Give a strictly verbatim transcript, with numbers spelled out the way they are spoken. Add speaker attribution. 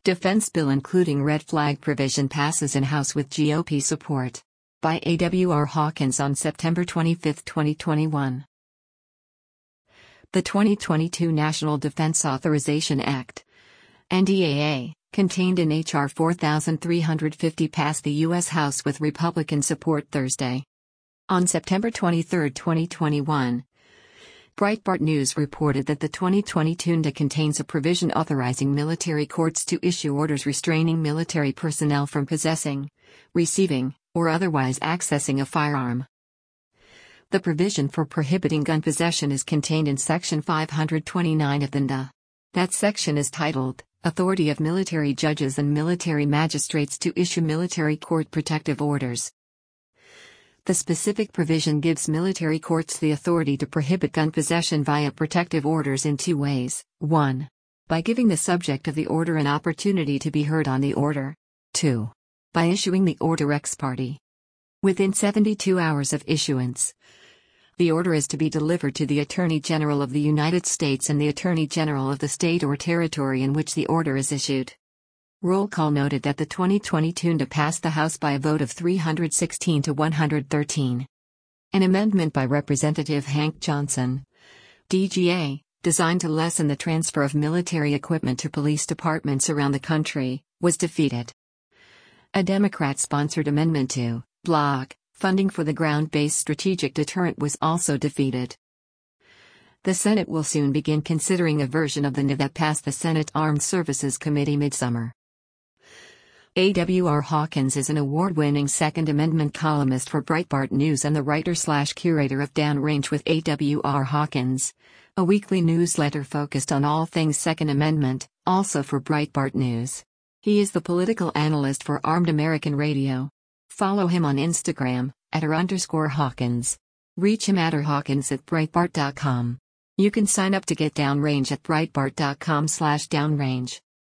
Speaker 1: Defense bill including red flag provision passes in House with G O P support. By A W R Hawkins on September twenty-fifth, twenty twenty-one. The twenty twenty-two National Defense Authorization Act, N D A A, contained in H R four thousand three hundred fifty passed the U S House with Republican support Thursday. On September twenty-third, twenty twenty-one, Breitbart News reported that the twenty twenty-two N D A contains a provision authorizing military courts to issue orders restraining military personnel from possessing, receiving, or otherwise accessing a firearm. The provision for prohibiting gun possession is contained in Section five hundred twenty-nine of the N D A. That section is titled, Authority of Military Judges and Military Magistrates to Issue Military Court Protective Orders. The specific provision gives military courts the authority to prohibit gun possession via protective orders in two ways. one. By giving the subject of the order an opportunity to be heard on the order. two. By issuing the order ex parte. Within seventy-two hours of issuance, the order is to be delivered to the Attorney General of the United States and the Attorney General of the state or territory in which the order is issued. Roll call noted that the twenty twenty-two N D A passed the House by a vote of three hundred sixteen to one hundred thirteen. An amendment by Representative Hank Johnson, D G A, designed to lessen the transfer of military equipment to police departments around the country, was defeated. A Democrat-sponsored amendment to block funding for the ground-based strategic deterrent was also defeated. The Senate will soon begin considering a version of the N D A that passed the Senate Armed Services Committee midsummer. A W R Hawkins is an award-winning Second Amendment columnist for Breitbart News and the writer-slash-curator of Downrange with A W R Hawkins, a weekly newsletter focused on all things Second Amendment, also for Breitbart News. He is the political analyst for Armed American Radio. Follow him on Instagram, at r underscore Hawkins. Reach him at r Hawkins at Breitbart dot com. You can sign up to get Downrange at Breitbart dot com slash Downrange.